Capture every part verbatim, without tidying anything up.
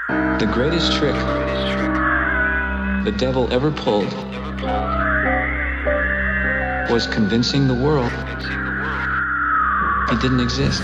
The greatest trick the devil ever pulled was convincing the world he didn't exist.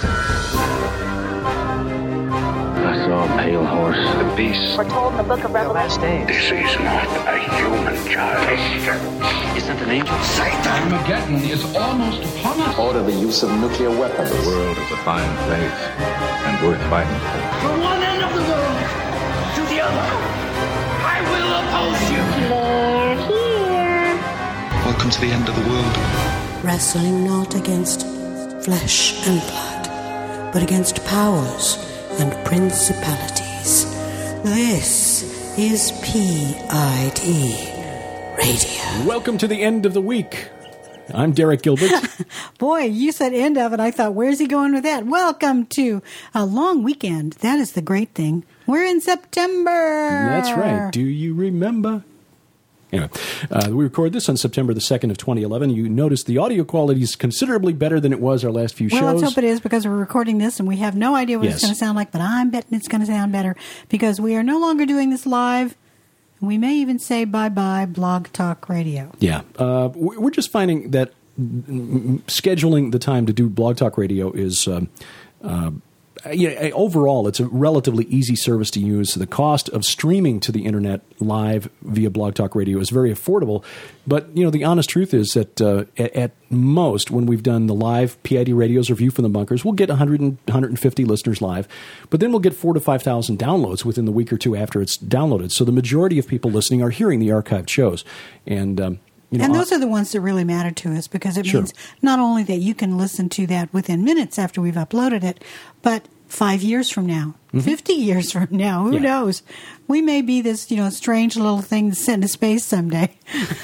I saw a pale horse. The beast. We're told in the book of Revelation. This is not a human child. Is that an angel? Satan! Armageddon is almost upon us. Order the use of nuclear weapons. The world is a fine place and worth fighting for. From one end of the world to the other, I will oppose you. They're here. Welcome to the end of the world. Wrestling not against flesh and blood, but against powers and principalities. This is P I D Radio. Welcome to the end of the week. I'm Derek Gilbert. Boy, you said end of it. I thought, where's he going with that? Welcome to a long weekend. That is the great thing. We're in September. That's right. Do you remember? Anyway, uh, we record this on September the second of twenty eleven. You notice the audio quality is considerably better than it was our last few well, shows. Well, let's hope it is, because we're recording this and we have no idea what yes. it's going to sound like, but I'm betting it's going to sound better because we are no longer doing this live. We may even say bye-bye Blog Talk Radio. Yeah. Uh, we're just finding that scheduling the time to do Blog Talk Radio is... Um, uh, Yeah, overall, it's a relatively easy service to use. The cost of streaming to the internet live via Blog Talk Radio is very affordable. But, you know, the honest truth is that uh, at, at most, when we've done the live P I D Radio's Review from the Bunkers, we'll get one hundred, one hundred fifty listeners live. But then we'll get four to five thousand downloads within the week or two after it's downloaded. So the majority of people listening are hearing the archived shows. And... Um, You know, and those are the ones that really matter to us, because it sure. means not only that you can listen to that within minutes after we've uploaded it, but five years from now, mm-hmm. fifty years from now, who yeah. knows? We may be this, you know, strange little thing that's sent into space someday.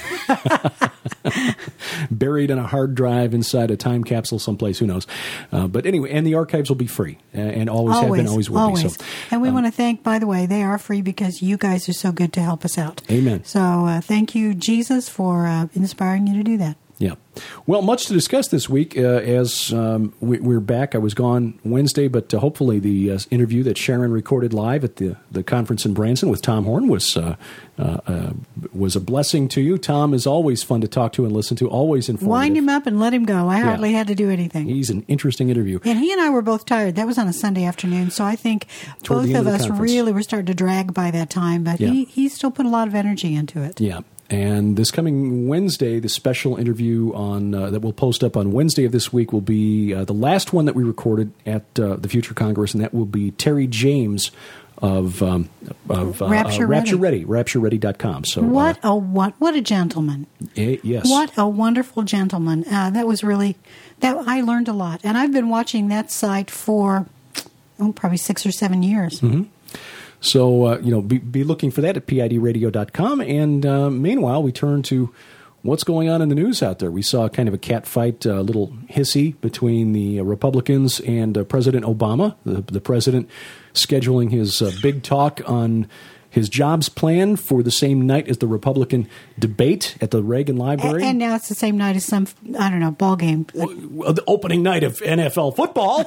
Buried in a hard drive inside a time capsule someplace, who knows? Uh, but anyway, and the archives will be free, uh, and always, always have been, always will always. be. So, and we um, want to thank, by the way, they are free because you guys are so good to help us out. Amen. So uh, thank you, Jesus, for uh, inspiring you to do that. Yeah. Well, much to discuss this week uh, as um, we, we're back. I was gone Wednesday, but uh, hopefully the uh, interview that Sharon recorded live at the, the conference in Branson with Tom Horn was uh, uh, uh, was a blessing to you. Tom is always fun to talk to and listen to, always informative. Wind him up and let him go. I yeah. hardly had to do anything. He's an interesting interview. And he and I were both tired. That was on a Sunday afternoon, so I think Toward both of, of us conference. really were starting to drag by that time, but yeah. he, he still put a lot of energy into it. Yeah. And this coming Wednesday, the special interview on uh, that we'll post up on Wednesday of this week will be uh, the last one that we recorded at uh, the Future Congress, and that will be Terry James of um, of uh, Rapture, uh, Rapture Ready. Ready, rapture ready dot com. So what uh, a what what a gentleman! Eh, yes, What a wonderful gentleman. Uh, that was really that I learned a lot, and I've been watching that site for oh, probably six or seven years. Mm-hmm. So, uh, you know, be, be looking for that at P I D radio dot com. And uh, meanwhile, we turn to what's going on in the news out there. We saw kind of a cat fight, a uh, little hissy between the uh, Republicans and uh, President Obama, the, the president scheduling his uh, big talk on his jobs plan for the same night as the Republican debate at the Reagan Library. And, and now it's the same night as some, I don't know, ball game. Well, the opening night of N F L football.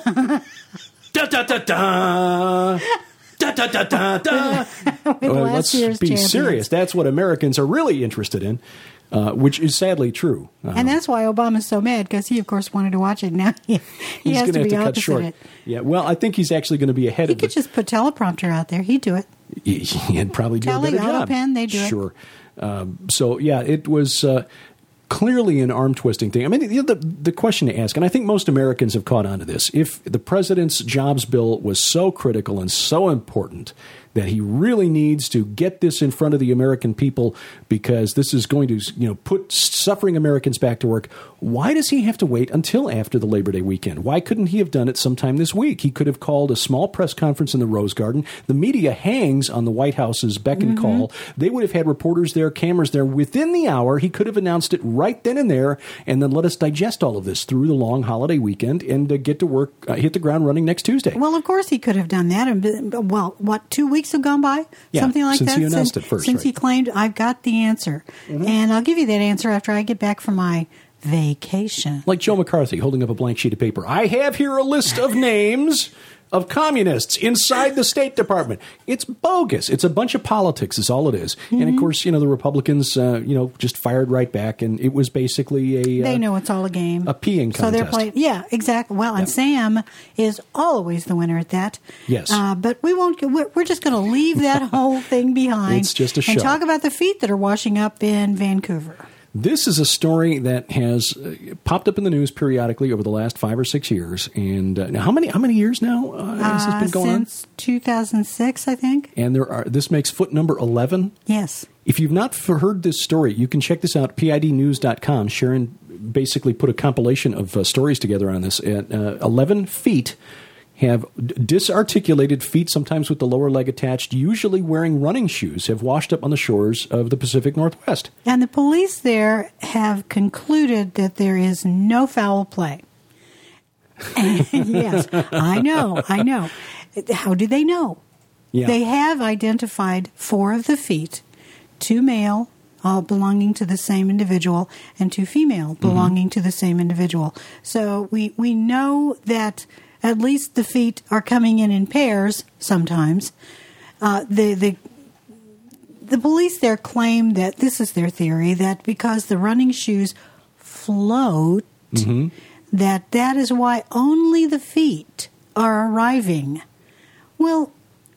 da, da, da, da. Da, da, da, da, da. well, let's be champions. serious. That's what Americans are really interested in, uh, which is sadly true. Uh, and that's why Obama's so mad, because he, of course, wanted to watch it. Now he, he he's has to have be to cut opposite short. it. Yeah, well, I think he's actually going to be ahead he of could the, just put teleprompter out there. He'd do it. He, he'd probably do Tele, a better job. pen, they do it. Sure. Um, so, yeah, it was... Uh, clearly an arm-twisting thing. I mean, the, the the question to ask, and I think most Americans have caught on to this, if the president's jobs bill was so critical and so important that he really needs to get this in front of the American people because this is going to, you know, put suffering Americans back to work, why does he have to wait until after the Labor Day weekend? Why couldn't he have done it sometime this week? He could have called a small press conference in the Rose Garden. The media hangs on the White House's beck and Mm-hmm. call. They would have had reporters there, cameras there. Within the hour, he could have announced it right then and there, and then let us digest all of this through the long holiday weekend and uh, get to work, uh, hit the ground running next Tuesday. Well, of course he could have done that. And well, what, two weeks have gone by? Yeah, Something like since that? he announced since, it first, Since right. he claimed, I've got the answer. Mm-hmm. And I'll give you that answer after I get back from my vacation. Like Joe McCarthy holding up a blank sheet of paper. I have here a list of names of communists inside the State Department. It's bogus. It's a bunch of politics is all it is. Mm-hmm. And, of course, you know, the Republicans, uh, you know, just fired right back, and it was basically a... They uh, know it's all a game. A peeing contest. So they're playing... Yeah, exactly. Well, and yeah. Sam is always the winner at that. Yes. Uh, but we won't... We're, we're just going to leave that whole thing behind. It's just a show. And talk about the feet that are washing up in Vancouver. This is a story that has uh, popped up in the news periodically over the last five or six years. And uh, now, how many how many years now uh, has this been going uh, on? Since two thousand six, I think. And there are this makes foot number eleven. Yes. If you've not heard this story, you can check this out at P I D news dot com. Sharon basically put a compilation of uh, stories together on this. At, uh, eleven feet have disarticulated feet, sometimes with the lower leg attached, usually wearing running shoes, have washed up on the shores of the Pacific Northwest. And the police there have concluded that there is no foul play. Yes, I know, I know. How do they know? Yeah. They have identified four of the feet, two male, all belonging to the same individual, and two female, belonging mm-hmm. to the same individual. So we, we know that at least the feet are coming in in pairs sometimes. Uh, the, the the police there claim that this is their theory, that because the running shoes float, mm-hmm. that that is why only the feet are arriving. Well,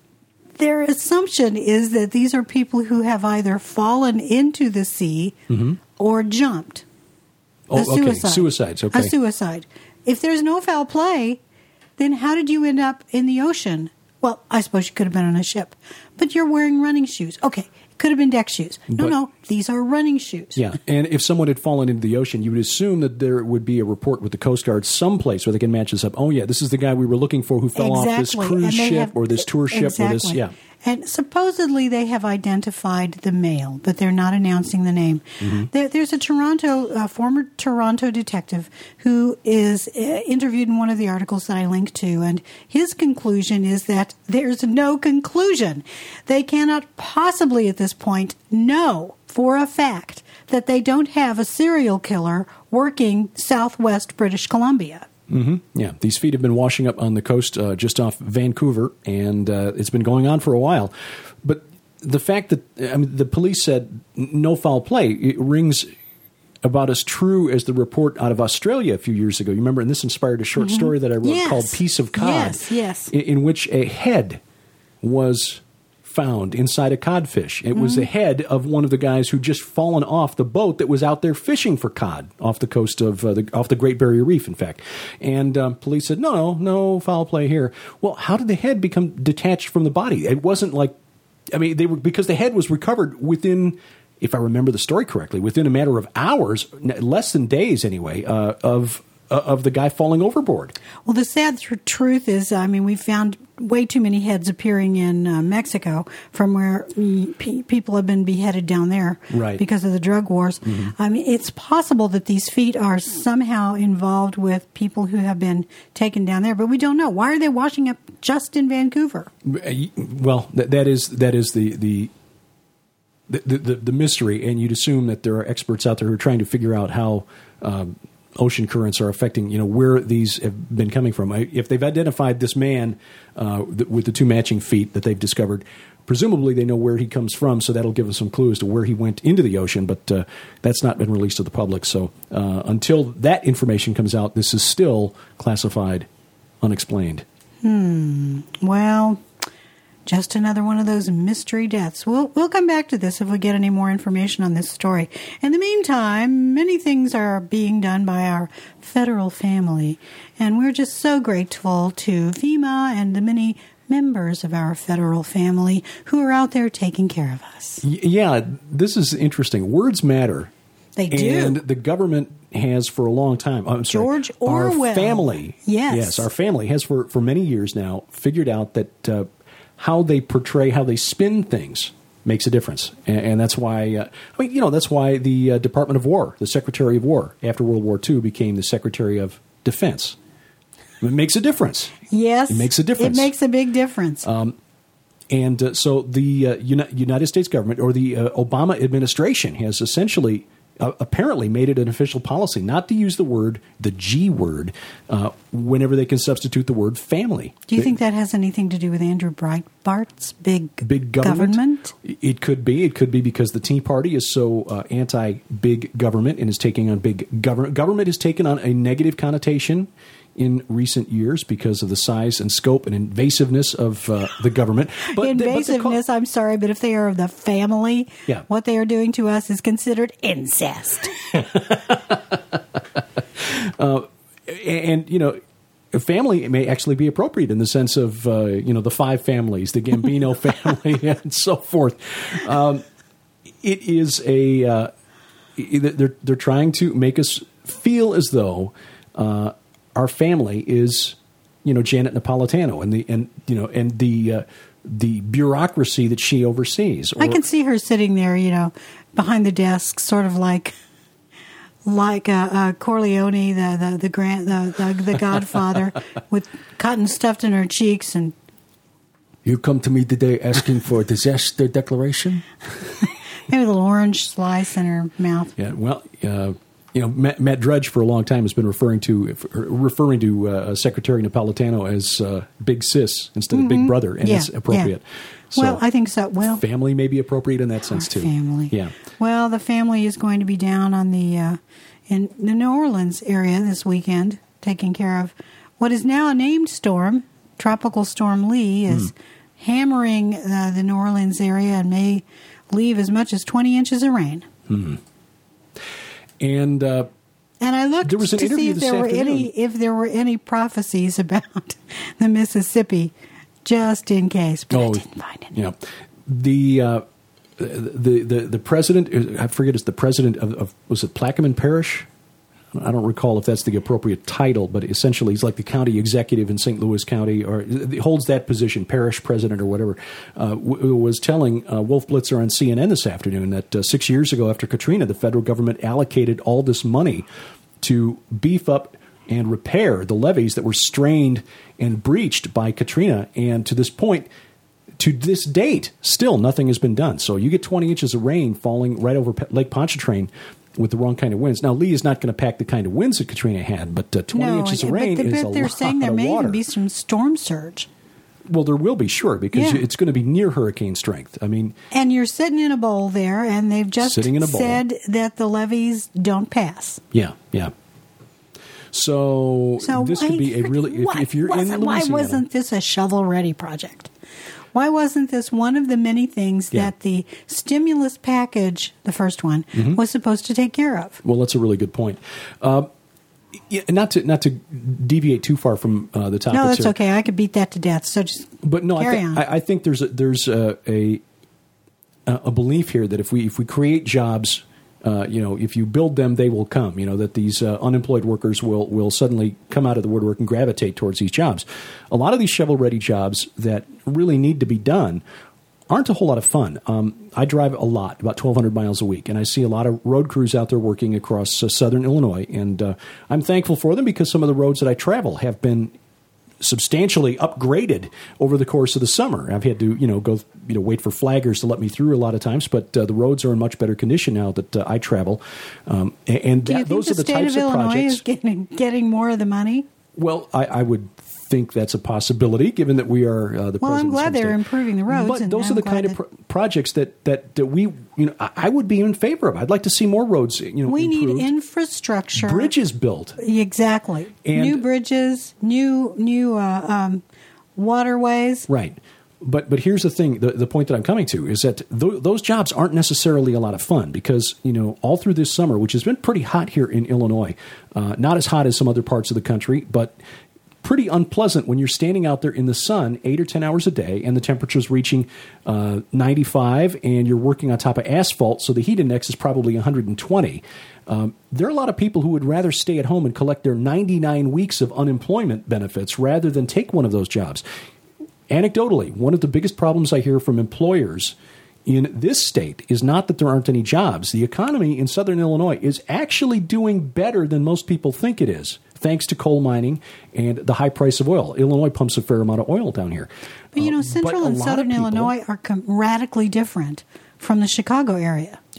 their assumption is that these are people who have either fallen into the sea mm-hmm. or jumped. Oh, a suicide. okay. Suicides, okay. A suicide. If there's no foul play, then how did you end up in the ocean? Well, I suppose you could have been on a ship, but you're wearing running shoes. Okay, it could have been deck shoes. No, but, no, these are running shoes. Yeah, and if someone had fallen into the ocean, you would assume that there would be a report with the Coast Guard someplace where they can match this up. Oh, yeah, this is the guy we were looking for who fell exactly. off this cruise ship have, or this tour ship exactly. or this, yeah. And supposedly they have identified the male, but they're not announcing the name. Mm-hmm. There, there's a Toronto, uh, former Toronto detective who is uh, interviewed in one of the articles that I linked to, and his conclusion is that there's no conclusion. They cannot possibly at this point know for a fact that they don't have a serial killer working southwest British Columbia. Mm-hmm. Yeah, these feet have been washing up on the coast uh, just off Vancouver, and uh, it's been going on for a while. But the fact that I mean, the police said no foul play, it rings about as true as the report out of Australia a few years ago. You remember, and this inspired a short mm-hmm. story that I wrote yes. called Piece of Cod, yes, yes. In, in which a head was found inside a codfish. It mm-hmm. was the head of one of the guys who just fallen off the boat that was out there fishing for cod off the coast of uh, the off the Great Barrier Reef, in fact. And um, police said, no, no foul play here. Well, how did the head become detached from the body? It wasn't like, I mean, they were because the head was recovered within, if I remember the story correctly, within a matter of hours, less than days anyway, uh, of uh, of the guy falling overboard. Well, the sad th- truth is, I mean, we found way too many heads appearing in uh, Mexico from where pe- people have been beheaded down there right. because of the drug wars. Mm-hmm. I mean, it's possible that these feet are somehow involved with people who have been taken down there, but we don't know. Why are they washing up just in Vancouver? Well, that, that is that is the the. The, the the mystery, and you'd assume that there are experts out there who are trying to figure out how um, ocean currents are affecting, you know, where these have been coming from. I, if they've identified this man uh, th- with the two matching feet that they've discovered, presumably they know where he comes from, so that'll give us some clues to where he went into the ocean, but uh, that's not been released to the public. So uh, until that information comes out, this is still classified unexplained. Hmm. Well, just another one of those mystery deaths. We'll we'll come back to this if we get any more information on this story. In the meantime, many things are being done by our federal family, and we're just so grateful to FEMA and the many members of our federal family who are out there taking care of us. Y- yeah, this is interesting. Words matter. They do. And the government has for a long time. I'm sorry, George Orwell. Our family. Yes. Yes, our family has for, for many years now figured out that uh, how they portray, how they spin things makes a difference. And, and that's why, uh, I mean, you know, that's why the uh, Department of War, the Secretary of War, after World War Two, became the Secretary of Defense. It makes a difference. Yes. It makes a difference. It makes a big difference. Um, and uh, so the uh, Uni- United States government, or the uh, Obama administration, has essentially uh, apparently made it an official policy not to use the word, the G word, uh, whenever they can substitute the word family. Do you they, think that has anything to do with Andrew Breitbart's big, big government? government? It could be. It could be because the Tea Party is so uh, anti-big government and is taking on big government. Government has taken on a negative connotation in recent years because of the size and scope and invasiveness of uh, the government. But invasiveness, but I'm sorry, but if they are of the family, yeah. what they are doing to us is considered incest. uh, and, you know, family may actually be appropriate in the sense of, uh, you know, the five families, the Gambino family, and so forth. Um, it is a, uh, they're, they're trying to make us feel as though uh, our family is, you know, Janet Napolitano and the, and, you know, and the, uh, the bureaucracy that she oversees. Or, I can see her sitting there, you know, behind the desk, sort of like, like uh, uh, Corleone, the the the, grand, the the the Godfather, with cotton stuffed in her cheeks, and you come to me today asking for a disaster declaration. Maybe a little orange slice in her mouth. Yeah, well, uh, you know, Matt, Matt Drudge for a long time has been referring to referring to uh, Secretary Napolitano as uh, Big Sis instead mm-hmm. of Big Brother, and yeah, it's appropriate. Yeah. So well, I think so. Well, family may be appropriate in that sense too. Family, yeah. Well, the family is going to be down on the uh, in the New Orleans area this weekend, taking care of what is now a named storm. Tropical Storm Lee is mm. hammering uh, the New Orleans area and may leave as much as twenty inches of rain. Mm. And uh, and I looked there was an to see if there were afternoon. any if there were any prophecies about the Mississippi, just in case. But oh, I didn't find any. Yeah, the uh, the the the president. I forget. It's the president of, of was it Plaquemine Parish? I don't recall if that's the appropriate title, but essentially he's like the county executive in Saint Louis County, or he holds that position, parish president or whatever, uh, w- was telling uh, Wolf Blitzer on C N N this afternoon that uh, six years ago after Katrina, the federal government allocated all this money to beef up and repair the levees that were strained and breached by Katrina. And to this point, to this date, still nothing has been done. So you get twenty inches of rain falling right over Lake Pontchartrain with the wrong kind of winds. Now, Lee is not going to pack the kind of winds that Katrina had, but uh, twenty no, inches of but rain the, is but a they're lot saying there of may water. even be some storm surge. Well, there will be, sure, because Yeah. it's going to be near hurricane strength. I mean, And you're sitting in a bowl there, and they've just Sitting in a bowl. said that the levees don't pass. yeah, yeah. So, So this why, could be a really, if, why if you're in wasn't- why Louisiana. wasn't this a shovel-ready project? Why wasn't this one of the many things Yeah. that the stimulus package, the first one, Mm-hmm. was supposed to take care of? Well, that's a really good point. Uh, yeah, not to not to deviate too far from uh, the topics No, that's here. okay. I could beat that to death. So just But no, I, carry th- on. I, I think there's a, there's a, a a belief here that if we if we create jobs, uh, you know, if you build them, they will come. You know, that these uh, unemployed workers will will suddenly come out of the woodwork and gravitate towards these jobs. A lot of these shovel-ready jobs that really need to be done aren't a whole lot of fun. Um, I drive a lot, about twelve hundred miles a week, and I see a lot of road crews out there working across uh, southern Illinois, and uh, I'm thankful for them because some of the roads that I travel have been substantially upgraded over the course of the summer. I've had to, you know, go, you know, wait for flaggers to let me through a lot of times, but uh, the roads are in much better condition now that uh, I travel. Um, and and Do you that, think those the are the state types of of Illinois projects. is getting, getting more of the money? Well, I, I would think that's a possibility, given that we are uh, the Well, I'm president's glad home they're state. improving the roads. But and those I'm are the glad kind of that- pro- projects that, that, that we, you know, I, I would be in favor of. I'd like to see more roads, you know, we improved. need infrastructure. Bridges built. Exactly. And- new bridges, new new uh, um, waterways. Right. But but here's the thing, the, the point that I'm coming to is that th- those jobs aren't necessarily a lot of fun because, you know, all through this summer, which has been pretty hot here in Illinois, uh, not as hot as some other parts of the country, but pretty unpleasant when you're standing out there in the sun eight or ten hours a day and the temperature's reaching uh, ninety-five and you're working on top of asphalt, so the heat index is probably one hundred twenty. Um, there are a lot of people who would rather stay at home and collect their ninety-nine weeks of unemployment benefits rather than take one of those jobs. Anecdotally, one of the biggest problems I hear from employers in this state is not that there aren't any jobs. The economy in southern Illinois is actually doing better than most people think it is, thanks to coal mining and the high price of oil. Illinois pumps a fair amount of oil down here. But, you know, Uh, central but a and lot of southern people- Illinois are com- radically different from the Chicago area. Yeah,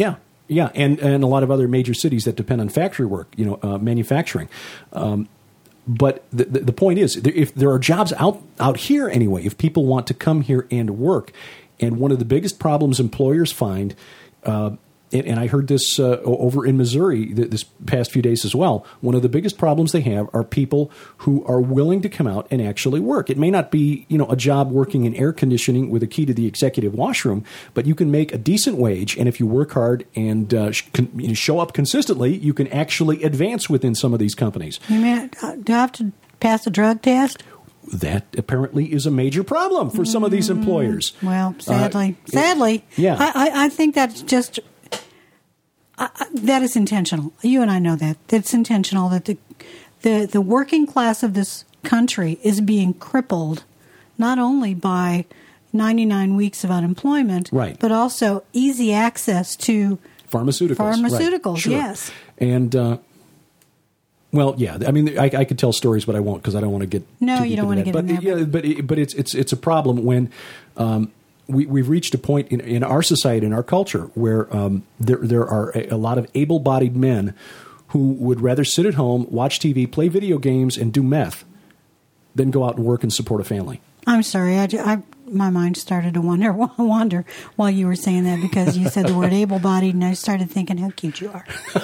Yeah, and, and a lot of other major cities that depend on factory work, you know, uh, manufacturing. Um, but the, the, the point is, if there are jobs out, out here anyway, if people want to come here and work, and one of the biggest problems employers find, uh, and, and I heard this uh, over in Missouri this past few days as well, one of the biggest problems they have are people who are willing to come out and actually work. It may not be, you know, a job working in air conditioning with a key to the executive washroom, but you can make a decent wage, and if you work hard and uh, sh- con- you know, show up consistently, you can actually advance within some of these companies. You mean, uh, do I have to pass a drug test? That apparently is a major problem for some of these employers. Well, sadly, uh, sadly, yeah. I, I, I think that's just I, I, that is intentional. You and I know that it's intentional that the the the working class of this country is being crippled, not only by ninety-nine weeks of unemployment, right, but also easy access to pharmaceuticals. Pharmaceuticals, right. Sure. yes, and. Uh, Well, yeah. I mean, I, I could tell stories, but I won't because I don't want to get no. Too You deep don't want to that. get but, in there. Yeah, but it, but it's it's it's a problem when um, we we've reached a point in, in our society, in our culture, where um, there there are a, a lot of able-bodied men who would rather sit at home, watch T V, play video games, and do meth than go out and work and support a family. I'm sorry. I, I my mind started to wander wander while you were saying that because you said the word able-bodied, and I started thinking how cute you are.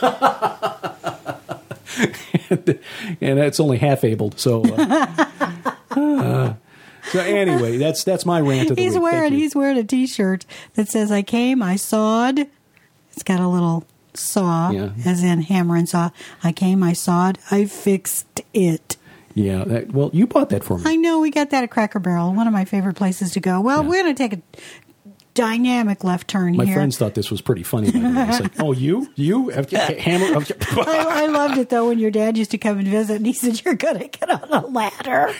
And it's only half abled, so. Uh, uh, so anyway, that's that's my rant of the he's week. Wearing he's wearing a T-shirt that says "I came, I sawed." It's got a little saw, yeah. as in hammer and saw. I came, I sawed, I fixed it. Yeah. That, well, you bought that for me. I know. We got that at Cracker Barrel, one of my favorite places to go. Well, yeah. we're going to take a dynamic left turn My here. My friends thought this was pretty funny. By the way. It's like, oh, you? You? Hammer? I, I loved it, though, when your dad used to come and visit, and he said, you're going to get on a ladder.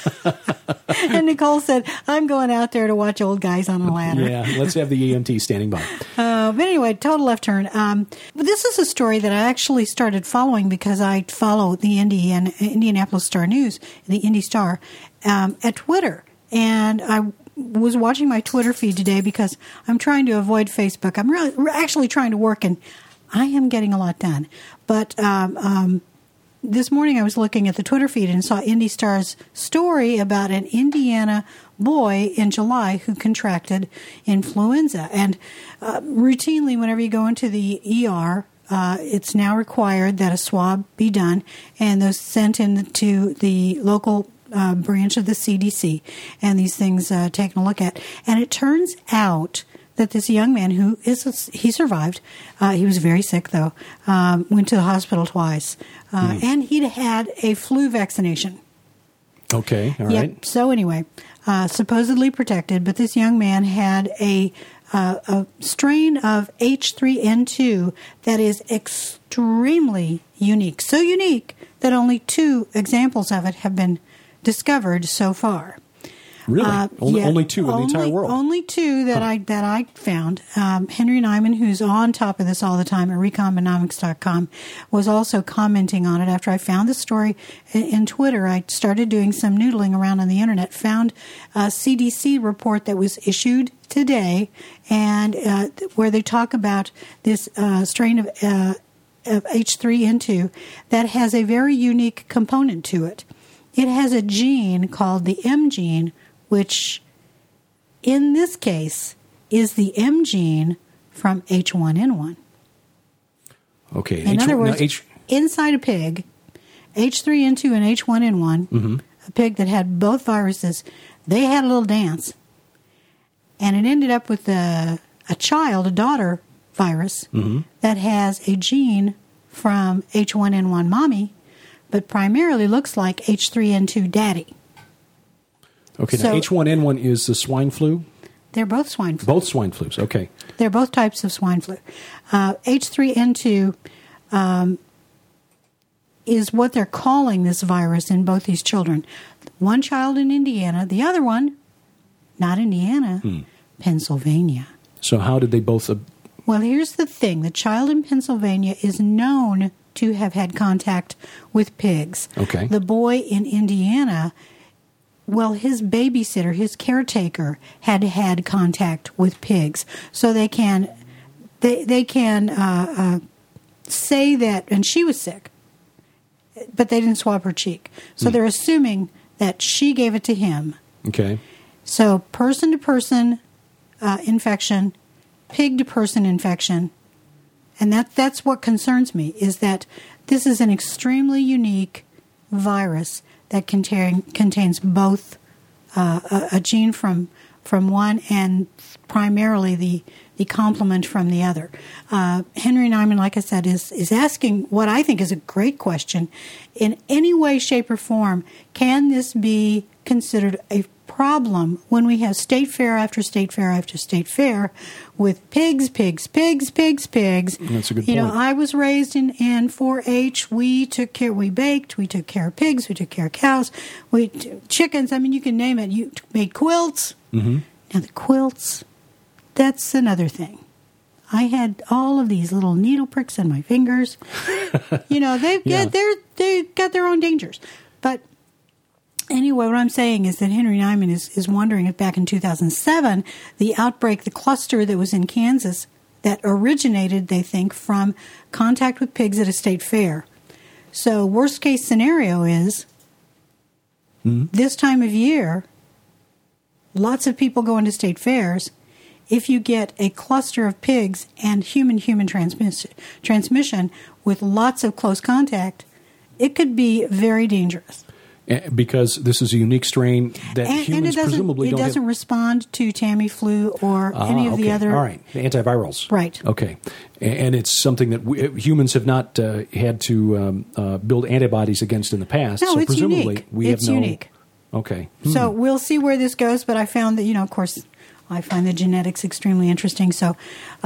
And Nicole said, I'm going out there to watch old guys on a ladder. Yeah, let's have the E M T standing by. Uh, but anyway, total left turn. Um, but this is a story that I actually started following because I follow the Indian, Indianapolis Star News, the Indy Star, um, at Twitter. And I was watching my Twitter feed today because I'm trying to avoid Facebook. I'm really actually trying to work, and I am getting a lot done. But um, um, this morning I was looking at the Twitter feed and saw Indy Star's story about an Indiana boy in July who contracted influenza. And uh, routinely, whenever you go into the E R, uh, it's now required that a swab be done, and those sent in to the local Uh, branch of the C D C, and these things uh, taken a look at. And it turns out that this young man who is, he survived, uh, he was very sick though, um, went to the hospital twice, uh, mm. and he'd had a flu vaccination. Okay, all yep. right. So anyway, uh, supposedly protected, but this young man had a, uh, a strain of H three N two that is extremely unique. So unique that only two examples of it have been discovered so far. Really? Uh, only, yeah, only two in only, the entire world? Only two that huh. I that I found. Um, Henry Nyman, who's on top of this all the time at Recombionomics dot com, was also commenting on it. After I found the story in, in Twitter, I started doing some noodling around on the internet, found a C D C report that was issued today, and uh, where they talk about this uh, strain of, uh, of H three N two that has a very unique component to it. It has a gene called the M gene, which in this case is the M gene from H one N one. Okay. In H- other words, no, H- inside a pig, H three N two and H one N one, mm-hmm. a pig that had both viruses, they had a little dance. And it ended up with a, a child, a daughter virus, mm-hmm. that has a gene from H one N one mommy, but primarily looks like H three N two daddy. Okay, so, now H one N one is the swine flu? They're both swine flu. Both swine flus, okay. They're both types of swine flu. Uh, H three N two um, is what they're calling this virus in both these children. One child in Indiana, the other one, not Indiana, hmm. Pennsylvania. So how did they both... Uh, well, here's the thing. The child in Pennsylvania is known to have had contact with pigs. Okay. The boy in Indiana, well, his babysitter, his caretaker, had had contact with pigs. So they can they they can uh, uh, say that, and she was sick, but they didn't swab her cheek. So mm. they're assuming that she gave it to him. Okay. So person-to-person uh, infection, pig-to-person infection, and that that's what concerns me, is that this is an extremely unique virus that contain, contains both uh, a, a gene from from one and primarily the the complement from the other. Uh, Henry Nyman, like I said, is is asking what I think is a great question. In any way, shape, or form, can this be considered a problem when we have state fair after state fair after state fair with pigs, pigs, pigs, pigs, pigs? That's a good you point. know, I was raised in, in four H. We took care, we baked, we took care of pigs, we took care of cows, we chickens. I mean, you can name it. You made quilts. Mm-hmm. Now the quilts, that's another thing. I had all of these little needle pricks in my fingers. you know, they've yeah. got their they've got their own dangers. But anyway, what I'm saying is that Henry Nyman is, is wondering if back in two thousand seven, the outbreak, the cluster that was in Kansas, that originated, they think, from contact with pigs at a state fair. So worst case scenario is mm-hmm. this time of year, lots of people go into state fairs. If you get a cluster of pigs and human-human transmiss- transmission with lots of close contact, it could be very dangerous. Because this is a unique strain that and, humans and presumably it don't doesn't have. respond to Tamiflu or Ah, any of okay. the other. All right, the antivirals. Right. Okay, and it's something that we, humans have not uh, had to um, uh, build antibodies against in the past. No, so it's presumably unique. we it's have no. unique. Okay. So Hmm. we'll see where this goes, but I found that, you know, of course, I find the genetics extremely interesting. So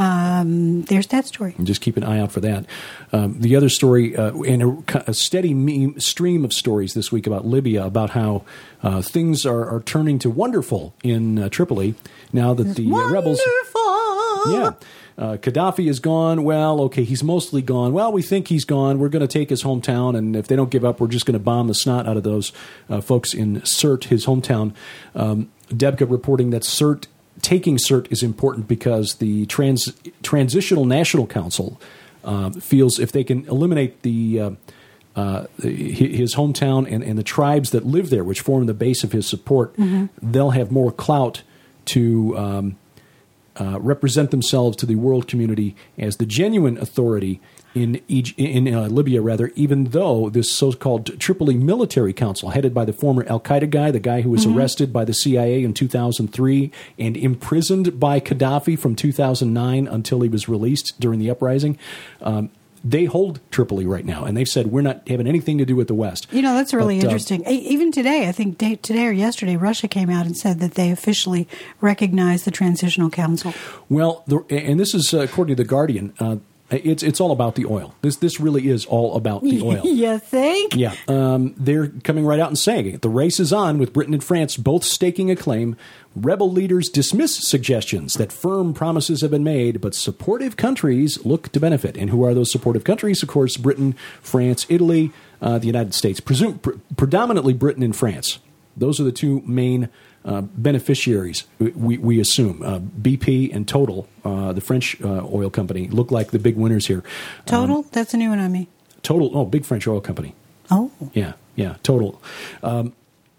um, there's that story. And just keep an eye out for that. Um, the other story, uh, and a, a steady meme, stream of stories this week about Libya, about how uh, things are, are turning to wonderful in uh, Tripoli now that the uh, rebels. Wonderful! Yeah. Uh, Gaddafi is gone. Well, okay, he's mostly gone. Well, we think he's gone. We're going to take his hometown, and if they don't give up, we're just going to bomb the snot out of those uh, folks in Sirte, his hometown. Um, Debka reporting that Sirte, taking Sirte is important because the trans, Transitional National Council uh, feels if they can eliminate the uh, uh, his hometown and, and the tribes that live there, which form the base of his support, mm-hmm. they'll have more clout to um, uh, represent themselves to the world community as the genuine authority in Egypt, in uh, Libya, rather, even though this so-called Tripoli Military Council, headed by the former al-Qaeda guy, the guy who was mm-hmm. arrested by the C I A in two thousand three and imprisoned by Gaddafi from two thousand nine until he was released during the uprising, um, they hold Tripoli right now, and they've said, we're not having anything to do with the West. You know, that's really but, interesting. Uh, Even today, I think day, today or yesterday, Russia came out and said that they officially recognize the Transitional Council. Well, the, and this is uh, according to The Guardian, uh, It's it's all about the oil. This this really is all about the oil. You think? Yeah. Um, they're coming right out and saying it. The race is on, with Britain and France both staking a claim. Rebel leaders dismiss suggestions that firm promises have been made, but supportive countries look to benefit. And who are those supportive countries? Of course, Britain, France, Italy, uh, the United States. Presume, pre- predominantly Britain and France. Those are the two main uh, beneficiaries, we, we assume. Uh, B P and Total, uh, the French uh, oil company, look like the big winners here. Total? Um, That's a new one on me. Total, oh, big French oil company. Oh. Yeah, yeah, Total. Um,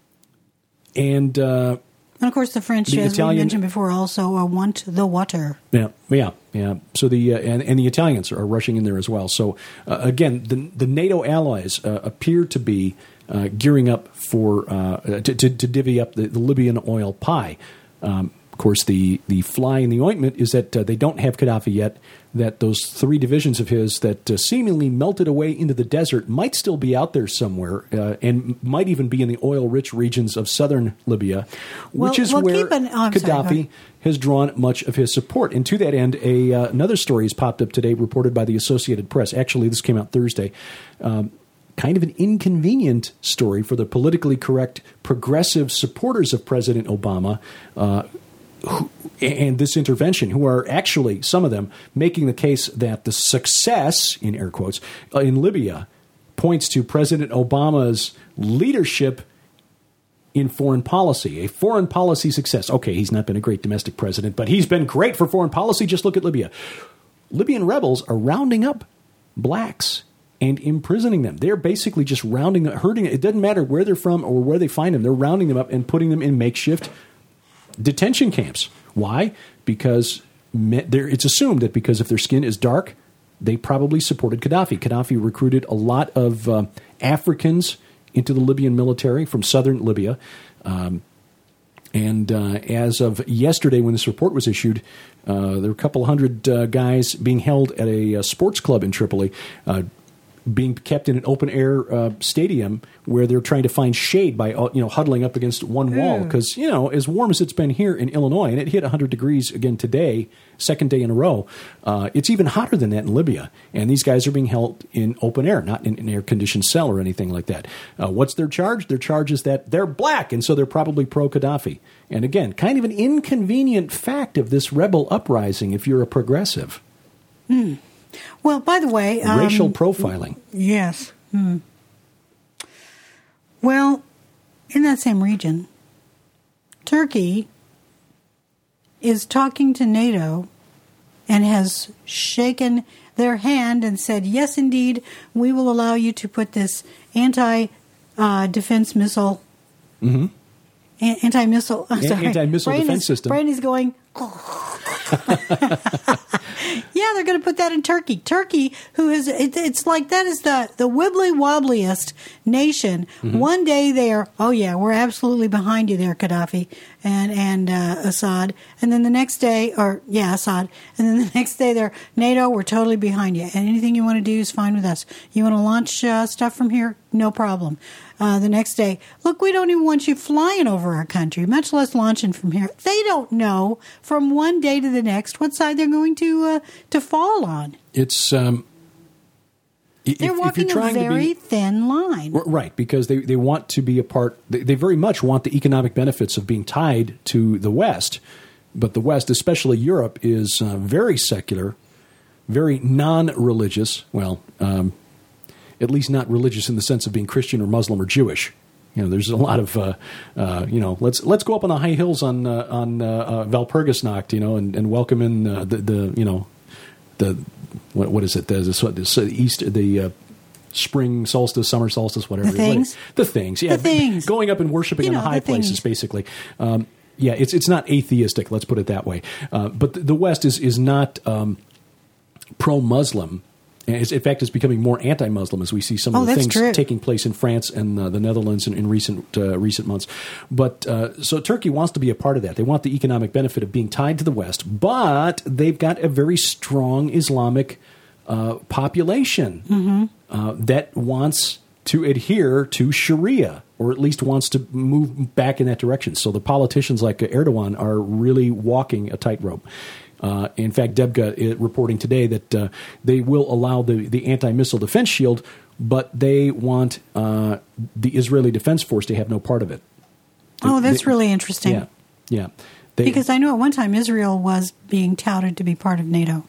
and... Uh, and, of course, the French, the as Italian, we mentioned before, also uh, want the water. Yeah, yeah, yeah. So the uh, and, and the Italians are rushing in there as well. So, uh, again, the, the NATO allies uh, appear to be Uh, gearing up for uh, to, to, to divvy up the, the Libyan oil pie. Um, of course, the, the fly in the ointment is that uh, they don't have Gaddafi yet, that those three divisions of his that uh, seemingly melted away into the desert might still be out there somewhere uh, and might even be in the oil-rich regions of southern Libya, which well, is well, where an, oh, Gaddafi sorry, has drawn much of his support. And to that end, a uh, another story has popped up today, reported by the Associated Press. Actually, this came out Thursday. Um, kind of an inconvenient story for the politically correct progressive supporters of President Obama uh, who, and this intervention, who are actually, some of them, making the case that the success, in air quotes, uh, in Libya points to President Obama's leadership in foreign policy, a foreign policy success. Okay, he's not been a great domestic president, but he's been great for foreign policy. Just look at Libya. Libyan rebels are rounding up blacks and imprisoning them. They're basically just rounding, hurting. It doesn't matter where they're from or where they find them. They're rounding them up and putting them in makeshift detention camps. Why? Because it's assumed that because if their skin is dark, they probably supported Gaddafi. Gaddafi recruited a lot of uh, Africans into the Libyan military from southern Libya. Um, and uh, as of yesterday, when this report was issued, uh, there were a couple hundred uh, guys being held at a, a sports club in Tripoli, uh, being kept in an open-air uh, stadium where they're trying to find shade by uh, you know huddling up against one wall. Because, you know, as warm as it's been here in Illinois, and it hit one hundred degrees again today, second day in a row, uh, it's even hotter than that in Libya. And these guys are being held in open air, not in an air-conditioned cell or anything like that. Uh, what's their charge? Their charge is that they're black, and so they're probably pro-Gaddafi. And again, kind of an inconvenient fact of this rebel uprising if you're a progressive. Hmm. Well, by the way... Um, Racial profiling. Yes. Hmm. Well, in that same region, Turkey is talking to NATO and has shaken their hand and said, yes, indeed, we will allow you to put this anti-defense uh, missile... Mm-hmm. A- anti-missile... I'm sorry. Anti-missile Brain defense is, system. Brain is going... Yeah, they're going to put that in Turkey. Turkey, who is, it, it's like that is the, the wibbly-wobbliest nation. Mm-hmm. One day they're, oh yeah, we're absolutely behind you there, Gaddafi and, and uh, Assad. And then the next day, or yeah, Assad. And then the next day they're, NATO, we're totally behind you. And anything you want to do is fine with us. You want to launch uh, stuff from here? No problem. Uh, the next day, look, we don't even want you flying over our country, much less launching from here. They don't know from one day to the next what side they're going to uh, to fall on. It's um, if, they're walking if you're a very be, thin line, right? Because they, they want to be a part. They, they very much want the economic benefits of being tied to the West, but the West, especially Europe, is uh, very secular, very non-religious. Well. Um, At least not religious in the sense of being Christian or Muslim or Jewish. You know, there's a lot of, uh, uh, you know, let's let's go up on the high hills on uh, on uh, uh, Valpurgisnacht, you know, and, and welcome in uh, the, the you know the what what is it the, the, the East the uh, spring solstice, summer solstice, whatever the things the things yeah the things. Going up and worshiping you on know, the high the places, basically. Um, yeah, it's it's not atheistic. Let's put it that way. Uh, but the, the West is is not um, pro-Muslim. In fact, it's becoming more anti-Muslim as we see some of oh, the things true. taking place in France and uh, the Netherlands in, in recent uh, recent months. But uh, so Turkey wants to be a part of that. They want the economic benefit of being tied to the West, but they've got a very strong Islamic uh, population mm-hmm. uh, that wants to adhere to Sharia, or at least wants to move back in that direction. So the politicians like Erdogan are really walking a tightrope. Uh, in fact, Debga is reporting today that uh, they will allow the, the anti-missile defense shield, but they want uh, the Israeli Defense Force to have no part of it. Oh, that's they, really interesting. Yeah, yeah. They, because I know at one time Israel was being touted to be part of NATO.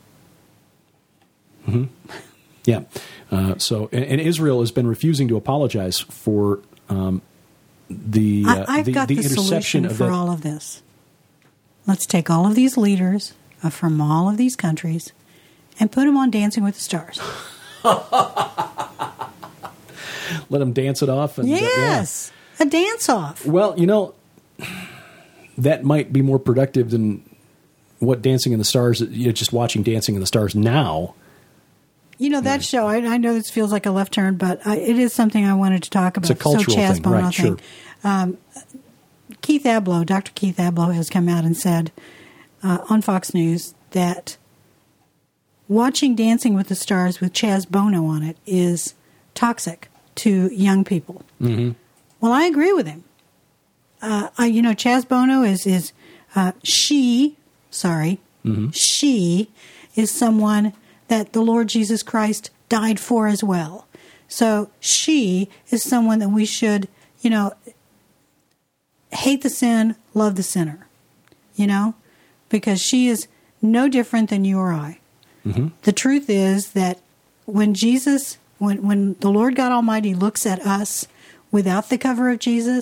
Mm-hmm. Yeah. Uh, so, and, and Israel has been refusing to apologize for um, the, uh, I, I've the got the the interception solution of for that. all of this. Let's take all of these leaders from all of these countries and put them on Dancing with the Stars. Let them dance it off. And, yes, uh, yeah. a dance-off. Well, you know, that might be more productive than what Dancing in the Stars, you know, just watching Dancing in the Stars now. You know, that yeah. show, I, I know this feels like a left turn, but I, it is something I wanted to talk about. It's a cultural so Chaz thing, Bono right, thing. sure. Um, Keith Abloh, Doctor Keith Abloh has come out and said uh, on Fox News that watching Dancing with the Stars with Chaz Bono on it is toxic to young people. Mm-hmm. Well, I agree with him. Uh, I, you know, Chaz Bono is, is uh, she, sorry, mm-hmm. she is someone that the Lord Jesus Christ died for as well. So she is someone that we should, you know, hate the sin, love the sinner, you know, because she is no different than you or I. Mm-hmm. The truth is that when Jesus, when, when the Lord God Almighty looks at us without the cover of Jesus,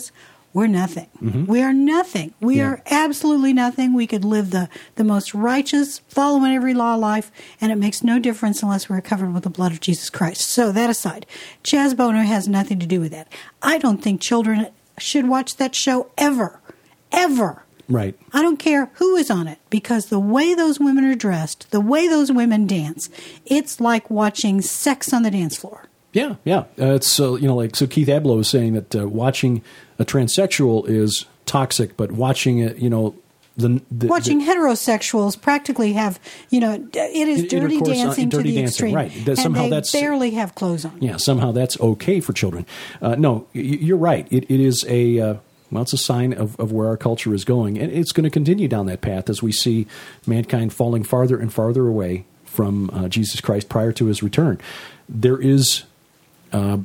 we're nothing. Mm-hmm. We are nothing. We Yeah. are absolutely nothing. We could live the, the most righteous, following every law life, and it makes no difference unless we're covered with the blood of Jesus Christ. So that aside, Chaz Bono has nothing to do with that. I don't think children should watch that show ever, ever. Right. I don't care who is on it, because the way those women are dressed, the way those women dance, it's like watching sex on the dance floor. Yeah, yeah. Uh, it's uh, you know, like so. Keith Abloh was saying that uh, watching a transsexual is toxic, but watching it, you know, the, the watching the, heterosexuals practically have, you know, it is dirty intercourse, uh, dancing dirty to the dancing, extreme, right? That, and somehow they that's barely have clothes on. Yeah, somehow that's okay for children. Uh, no, y- you're right. It, it is a uh, well, it's a sign of, of where our culture is going, and it's going to continue down that path as we see mankind falling farther and farther away from uh, Jesus Christ prior to his return. There is Uh,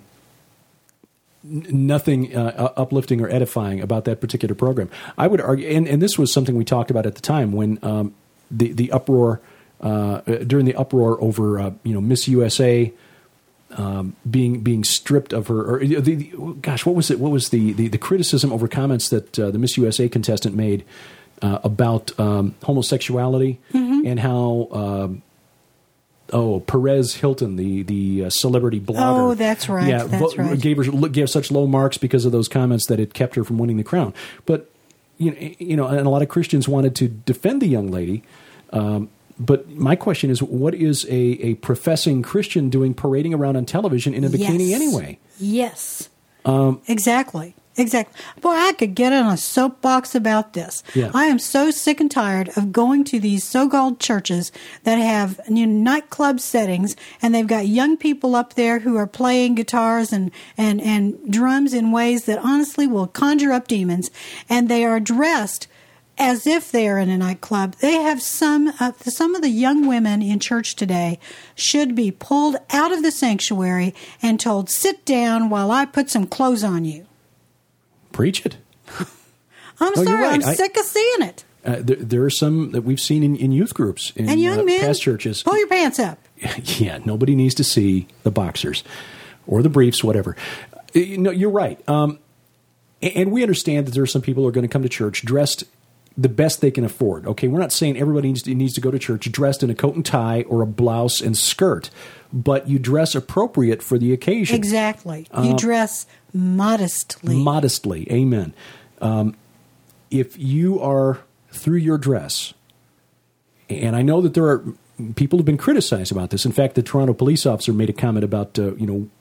nothing uh, uplifting or edifying about that particular program. I would argue, and, and this was something we talked about at the time when um, the the uproar uh, during the uproar over uh, you know Miss U S A um, being being stripped of her. Or the, the, gosh, what was it? What was the the, the criticism over comments that uh, the Miss U S A contestant made uh, about um, homosexuality mm-hmm. and how. Um, Oh, Perez Hilton, the the uh, celebrity blogger. Oh, that's right. Yeah, that's vo- right. gave her gave such low marks because of those comments that it kept her from winning the crown. But you know, you know, and a lot of Christians wanted to defend the young lady. Um, but my question is, what is a, a professing Christian doing parading around on television in a bikini yes. anyway? Yes, um, exactly. Exactly. Boy, I could get on a soapbox about this. Yeah. I am so sick and tired of going to these so-called churches that have you know, nightclub settings, and they've got young people up there who are playing guitars and, and, and drums in ways that honestly will conjure up demons, and they are dressed as if they are in a nightclub. They have some uh, some of the young women in church today should be pulled out of the sanctuary and told, sit down while I put some clothes on you. Preach it. I'm no, sorry, right. I'm I, sick of seeing it. Uh, there, there are some that we've seen in, in youth groups in and young uh, men, past churches. Pull your pants up. Yeah, nobody needs to see the boxers or the briefs, whatever. You know, you're right. Um, and we understand that there are some people who are going to come to church dressed the best they can afford. Okay, we're not saying everybody needs to, needs to go to church dressed in a coat and tie or a blouse and skirt, but you dress appropriate for the occasion. Exactly. You uh, dress modestly. Modestly. Amen. Um, if you are, through your dress, and I know that there are people who've been criticized about this. In fact, the Toronto police officer made a comment about, uh, you know,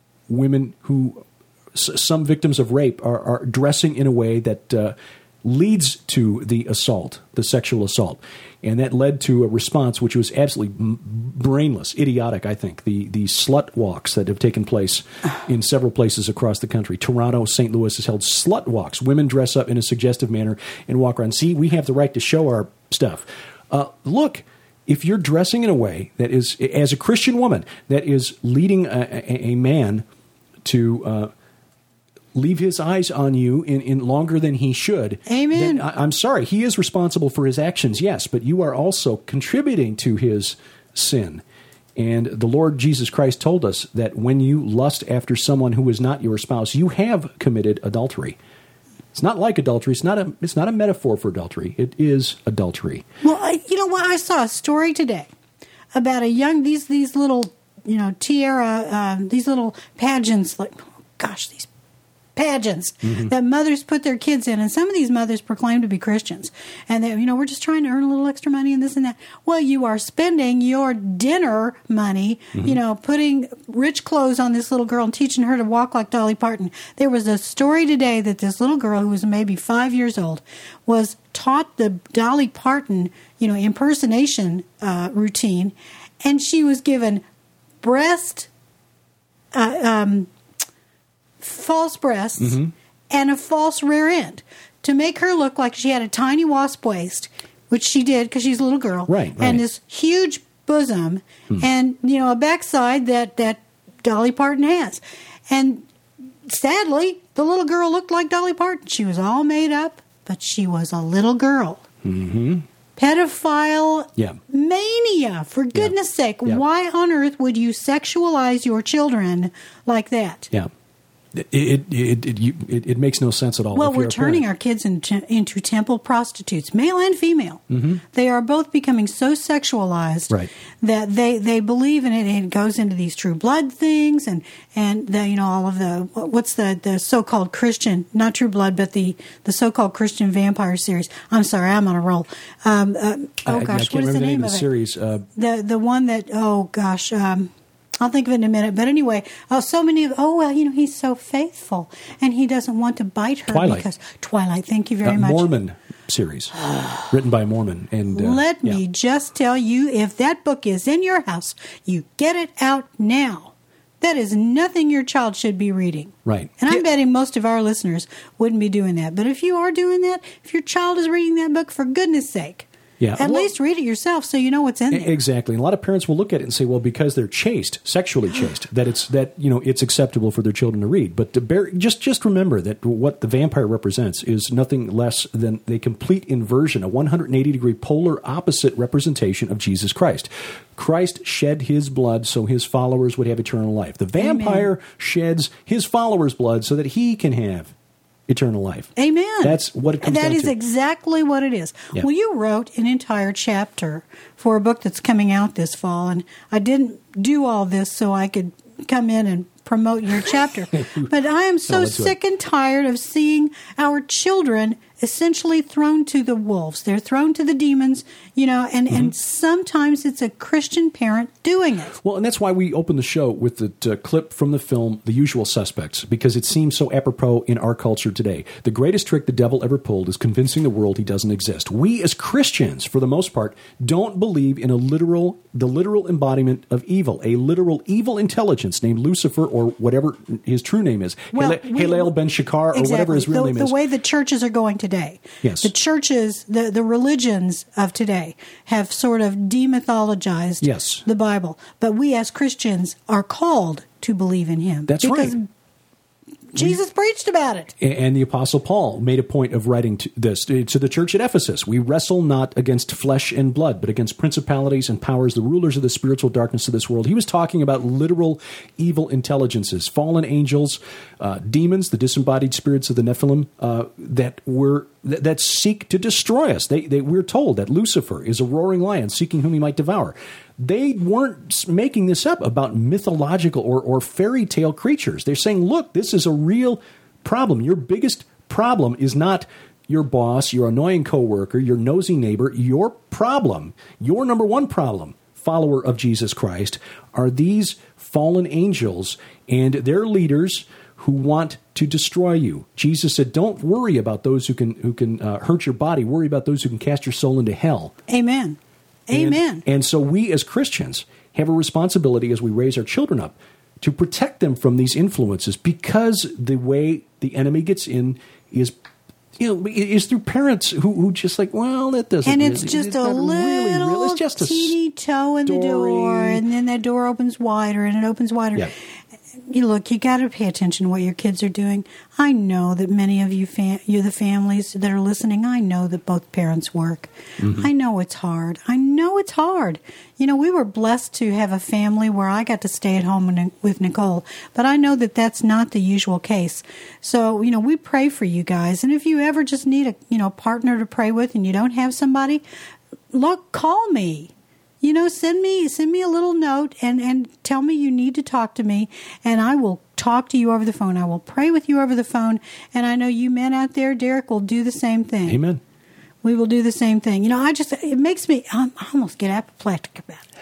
women who, s- some victims of rape are, are dressing in a way that uh, leads to the assault, the sexual assault. And that led to a response which was absolutely brainless, idiotic, I think. The the slut walks that have taken place in several places across the country. Toronto, Saint Louis has held slut walks. Women dress up in a suggestive manner and walk around. See, we have the right to show our stuff. Uh, look, if you're dressing in a way that is, as a Christian woman, that is leading a, a, a man to uh, leave his eyes on you in, in longer than he should. Amen. Then I, I'm sorry, he is responsible for his actions, yes, but you are also contributing to his sin. And the Lord Jesus Christ told us that when you lust after someone who is not your spouse, you have committed adultery. It's not like adultery. It's not a. It's not a metaphor for adultery. It is adultery. Well, I, you know what? I saw a story today about a young these these little you know tiara uh, these little pageants. Like, oh gosh, these pageants mm-hmm. that mothers put their kids in, and some of these mothers proclaim to be Christians, and they, you know, we're just trying to earn a little extra money and this and that. Well, you are spending your dinner money, mm-hmm. you know, putting rich clothes on this little girl and teaching her to walk like Dolly Parton. There was a story today that this little girl, who was maybe five years old, was taught the Dolly Parton, you know, impersonation uh, routine, and she was given breast uh, um false breasts mm-hmm. and a false rear end to make her look like she had a tiny wasp waist, which she did because she's a little girl, right, right. and this huge bosom hmm. and, you know, a backside that, that Dolly Parton has. And sadly, the little girl looked like Dolly Parton. She was all made up, but she was a little girl. Mm-hmm. Pedophile yeah. mania, for goodness yeah. sake. Yeah. Why on earth would you sexualize your children like that? Yeah. It it it, it, you, it it makes no sense at all. Well, we're turning our kids into, into temple prostitutes, male and female. Mm-hmm. They are both becoming so sexualized right. that they, they believe in it, and it goes into these True Blood things, and and the, you know all of the what's the, the so-called Christian, not True Blood, but the, the so-called Christian vampire series. I'm sorry, I'm on a roll. Um, uh, oh I, gosh, I what is the name, name of the it? Series. Uh, the the one that oh gosh. Um, I'll think of it in a minute. But anyway, oh, so many of, oh, well, you know, he's so faithful, and he doesn't want to bite her. Twilight. Because Twilight, thank you very uh, much. Mormon series, written by a Mormon. And uh, Let yeah. me just tell you, if that book is in your house, you get it out now. That is nothing your child should be reading. Right. And I'm yeah. betting most of our listeners wouldn't be doing that. But if you are doing that, if your child is reading that book, for goodness sake, Yeah. At well, least read it yourself so you know what's in there. Exactly. And a lot of parents will look at it and say, well, because they're chaste, sexually chaste, that it's that you know it's acceptable for their children to read. But to bear, just just remember that what the vampire represents is nothing less than a complete inversion, a one hundred eighty degree polar opposite representation of Jesus Christ. Christ shed his blood so his followers would have eternal life. The vampire Amen. sheds his followers' blood so that he can have eternal life. Amen. That's what it comes that down is to. exactly what it is. Yeah. Well, you wrote an entire chapter for a book that's coming out this fall, and I didn't do all this so I could come in and promote your chapter. But I am so oh, sick and tired of seeing our children essentially thrown to the wolves. They're thrown to the demons, you know, and, mm-hmm. and sometimes it's a Christian parent doing it. Well, and that's why we opened the show with the uh, clip from the film The Usual Suspects, because it seems so apropos in our culture today. The greatest trick the devil ever pulled is convincing the world he doesn't exist. We as Christians, for the most part, don't believe in a literal, the literal embodiment of evil, a literal evil intelligence named Lucifer or whatever his true name is, well, Hale- we, Halel ben Shakar or exactly. whatever his real the, name the is. The way the churches are going today. Today. Yes. The churches, the, the religions of today have sort of demythologized yes. the Bible. But we as Christians are called to believe in him. That's because right. Jesus we, preached about it. And the Apostle Paul made a point of writing to this to the church at Ephesus. We wrestle not against flesh and blood, but against principalities and powers, the rulers of the spiritual darkness of this world. He was talking about literal evil intelligences, fallen angels, uh, demons, the disembodied spirits of the Nephilim uh, that were that, that seek to destroy us. They, they, we're told that Lucifer is a roaring lion seeking whom he might devour. They weren't making this up about mythological or, or fairy tale creatures. They're saying, look, this is a real problem. Your biggest problem is not your boss, your annoying coworker, your nosy neighbor. Your problem, your number one problem, follower of Jesus Christ, are these fallen angels and their leaders who want to destroy you. Jesus said, don't worry about those who can, who can uh, hurt your body. Worry about those who can cast your soul into hell. Amen. Amen. And, and so we as Christians have a responsibility as we raise our children up to protect them from these influences, because the way the enemy gets in is, you know, is through parents who, who just like, well, that doesn't. And it's really, just it's a little really real. It's just a teeny toe in the door, and then that door opens wider, and it opens wider. Yeah. You look, you got to pay attention to what your kids are doing. I know that many of you, fam- you the families that are listening, I know that both parents work. Mm-hmm. I know it's hard. I know it's hard. You know, we were blessed to have a family where I got to stay at home with Nicole, but I know that that's not the usual case. So, you know, we pray for you guys. And if you ever just need a, you know, partner to pray with and you don't have somebody, look, call me. You know, send me send me a little note and, and tell me you need to talk to me, and I will talk to you over the phone. I will pray with you over the phone, and I know you men out there, Derek, will do the same thing. Amen. We will do the same thing. You know, I just, it makes me, I almost get apoplectic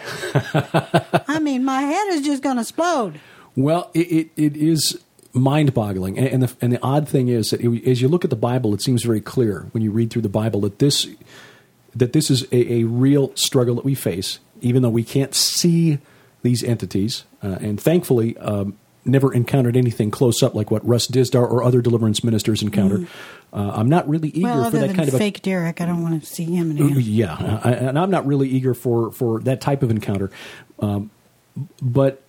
about it. I mean, my head is just going to explode. Well, it, it, it is mind-boggling, and, and, the, and the odd thing is that it, as you look at the Bible, it seems very clear when you read through the Bible that this... that this is a, a real struggle that we face, even though we can't see these entities, uh, and thankfully um, never encountered anything close up like what Russ Dizdar or other deliverance ministers encounter. Mm. Uh, I'm not really eager well, for that than kind of a fake Derek. I don't want to see him. In uh, yeah, uh, I, and I'm not really eager for, for that type of encounter. Um, but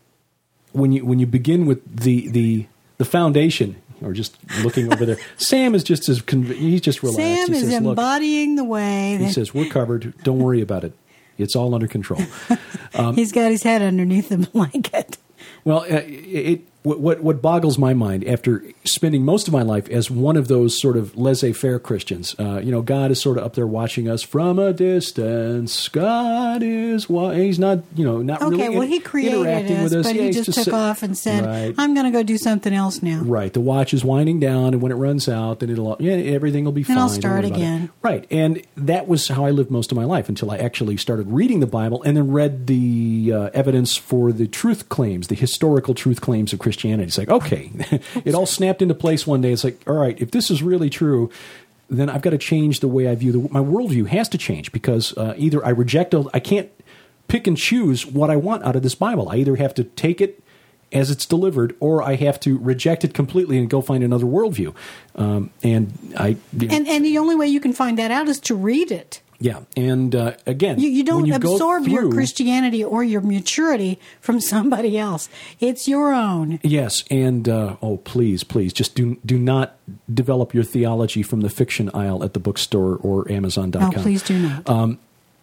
when you when you begin with the the the foundation. Or just looking over there. Sam is just as conv- he's just relaxed. Sam he is says, embodying the way. He that- says, "We're covered. Don't worry about it. It's all under control." Um, he's got his head underneath the blanket. Well, uh, it what, what what boggles my mind after spending most of my life as one of those sort of laissez-faire Christians, uh, you know, God is sort of up there watching us from a distance. God is wa- he's not, you know, not okay, really well, in, he created interacting us, with us. but yeah, he he's just, just took sa- off and said, right. "I'm going to go do something else now." Right, the watch is winding down, and when it runs out, then it'll yeah, everything will be fine. And I'll Don't start worry about again. it. Right, and that was how I lived most of my life until I actually started reading the Bible and then read the uh, evidence for the truth claims, the historical truth claims of Christianity. It's like, okay, it all snapped into place one day. It's like, all right, if this is really true, then I've got to change the way I view the my worldview has to change because uh, either I reject, I can't pick and choose what I want out of this Bible. I either have to take it as it's delivered, or I have to reject it completely and go find another worldview. Um, and I and and the only way you can find that out is to read it. Yeah, and uh, again, you, you don't when you absorb go through, your Christianity or your maturity from somebody else. It's your own. Yes, and uh, oh, please, please, just do do not develop your theology from the fiction aisle at the bookstore or Amazon dot com. Oh, please do not. Um,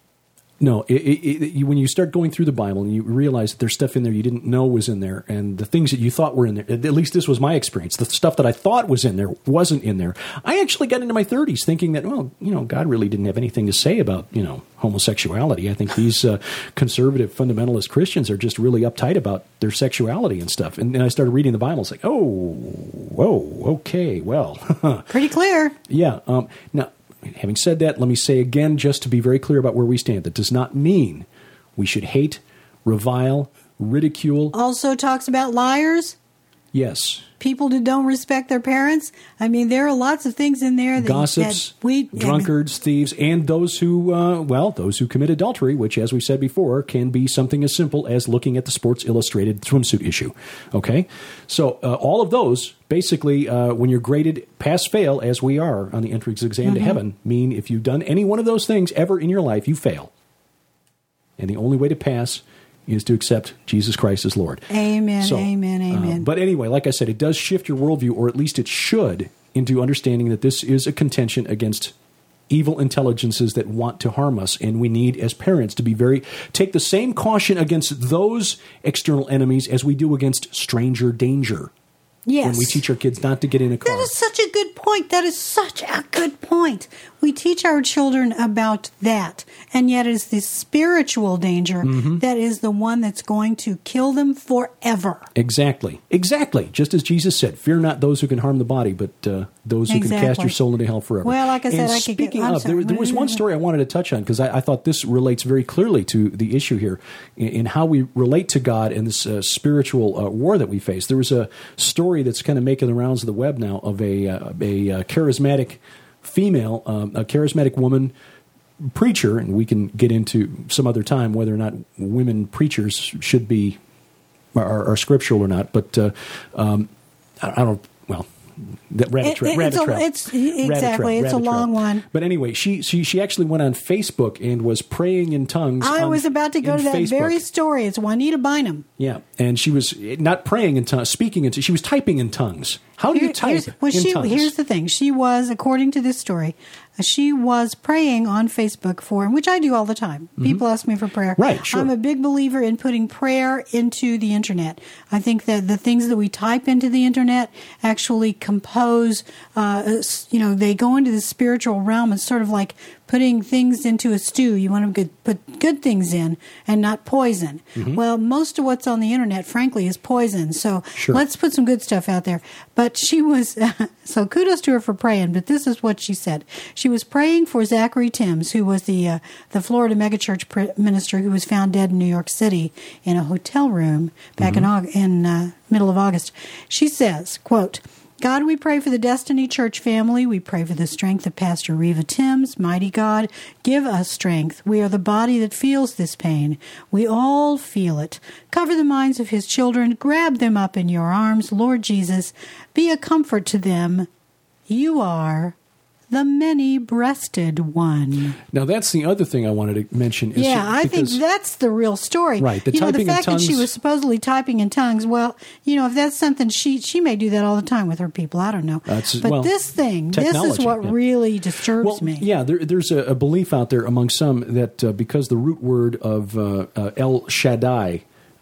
No, it, it, it, when you start going through the Bible and you realize that there's stuff in there you didn't know was in there, and the things that you thought were in there, at least this was my experience, the stuff that I thought was in there wasn't in there. I actually got into my thirties thinking that, well, you know, God really didn't have anything to say about, you know, homosexuality. I think these uh, conservative fundamentalist Christians are just really uptight about their sexuality and stuff. And then I started reading the Bible. It's like, oh, whoa, okay, well. Pretty clear. Yeah. Um, now, having said that, let me say again, just to be very clear about where we stand, that does not mean we should hate, revile, ridicule. Also talks about liars. Yes. People who don't respect their parents. I mean, there are lots of things in there that gossips, that we, drunkards, thieves, and those who, uh, well, those who commit adultery, which, as we said before, can be something as simple as looking at the Sports Illustrated swimsuit issue. Okay, so uh, all of those basically, uh, when you're graded pass-fail, as we are on the entrance exam mm-hmm. to heaven, mean if you've done any one of those things ever in your life, you fail, and the only way to pass is to accept Jesus Christ as Lord. Amen, so, amen, amen. Uh, but anyway, like I said, it does shift your worldview, or at least it should, into understanding that this is a contention against evil intelligences that want to harm us, and we need, as parents, to be very take the same caution against those external enemies as we do against stranger danger. Yes. When we teach our kids not to get in a car. That is such a good point. That is such a good point. We teach our children about that, and yet it is the spiritual danger mm-hmm. that is the one that's going to kill them forever. Exactly. Exactly. Just as Jesus said, fear not those who can harm the body, but uh, those who exactly. can cast your soul into hell forever. Well, like I said, and I could speaking get, of, there, there was one story I wanted to touch on because I, I thought this relates very clearly to the issue here in, in how we relate to God and this uh, spiritual uh, war that we face. There was a story that's kind of making the rounds of the web now of a, uh, a uh, charismatic female, um, a charismatic woman preacher, and we can get into some other time whether or not women preachers should be are, are scriptural or not. But uh, um, I, I don't. Well, that rabbit trap. It, rabbit it's trap. A, it's exactly. Rabbit trap, it's a rabbit long trap. one. But anyway, she she she actually went on Facebook and was praying in tongues. I on, was about to go to that Facebook. very story. It's Juanita Bynum. Yeah, and she was not praying in tongues, speaking in tongues. She was typing in tongues. How do Here, you type well, in she, tongues? Here's the thing. She was, according to this story, uh, she was praying on Facebook for, which I do all the time. Mm-hmm. People ask me for prayer. Right, sure. I'm a big believer in putting prayer into the internet. I think that the things that we type into the internet actually compose, uh, you know, they go into the spiritual realm. It's sort of like putting things into a stew. You want to put good things in and not poison. Mm-hmm. Well, most of what's on the internet, frankly, is poison. So sure. let's put some good stuff out there. But she was, so kudos to her for praying, but this is what she said. She was praying for Zachary Timms, who was the uh, the Florida megachurch minister who was found dead in New York City in a hotel room back mm-hmm. in, August, in uh, middle of August. She says, quote, God, we pray for the Destiny Church family. We pray for the strength of Pastor Reva Timms. Mighty God, give us strength. We are the body that feels this pain. We all feel it. Cover the minds of his children. Grab them up in your arms. Lord Jesus, be a comfort to them. You are the many-breasted one. Now, that's the other thing I wanted to mention. Is yeah, I think that's the real story. Right. The you know, typing the fact in tongues, that she was supposedly typing in tongues, well, you know, if that's something, she she may do that all the time with her people. I don't know. That's, but well, this thing, this is what yeah. really disturbs well, me. Yeah, there, there's a, a belief out there among some that uh, because the root word of uh, uh, El Shaddai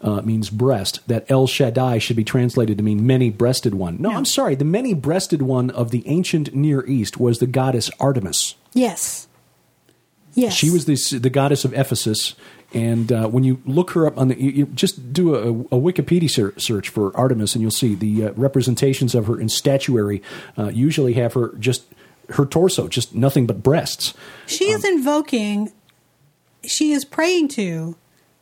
uh, means breast, that El Shaddai should be translated to mean many-breasted one. No, No. I'm sorry. The many-breasted one of the ancient Near East was the goddess Artemis. Yes. Yes. She was the, the goddess of Ephesus. And uh, when you look her up on the, you, you just do a, a Wikipedia ser- search for Artemis, and you'll see the uh, representations of her in statuary uh, usually have her just her torso, just nothing but breasts. She is um, invoking. She is praying to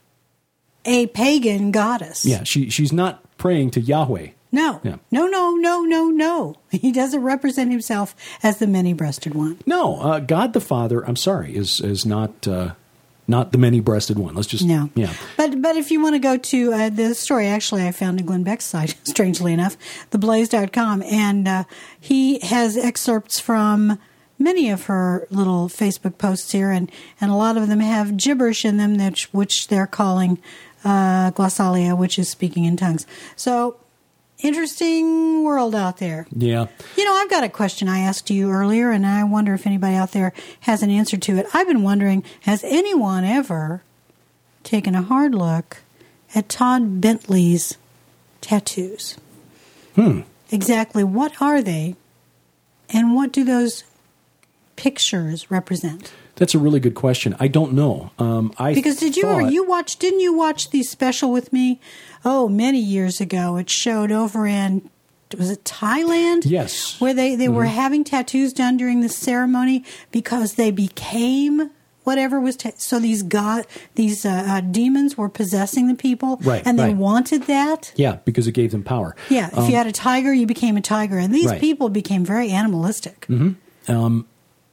a pagan goddess. Yeah, she she's not praying to Yahweh. No, yeah. no, no, no, no, no. He doesn't represent himself as the many-breasted one. No, uh, God the Father, I'm sorry, is is not. Uh, Not the many-breasted one. Let's just, no. yeah. But but if you want to go to uh, the story, actually, I found in Glenn Beck's site, strangely enough, the blaze dot com, and uh, he has excerpts from many of her little Facebook posts here, and, and a lot of them have gibberish in them, that, which they're calling uh, glossalia, which is speaking in tongues. So, interesting world out there. Yeah. You know, I've got a question I asked you earlier, and I wonder if anybody out there has an answer to it. I've been wondering, has anyone ever taken a hard look at Todd Bentley's tattoos? Hmm. Exactly what are they, and what do those pictures represent? That's a really good question. I don't know. Um, I because did you thought, ever you watch? Didn't you watch the special with me? Oh, many years ago, it showed over in was it Thailand? Yes, where they, they mm-hmm. were having tattoos done during the ceremony because they became whatever was. Ta- so these god these uh, uh, demons were possessing the people, right? And they right. wanted that. Yeah, because it gave them power. Yeah, if um, you had a tiger, you became a tiger, and these right. people became very animalistic. Mm-hmm. Um,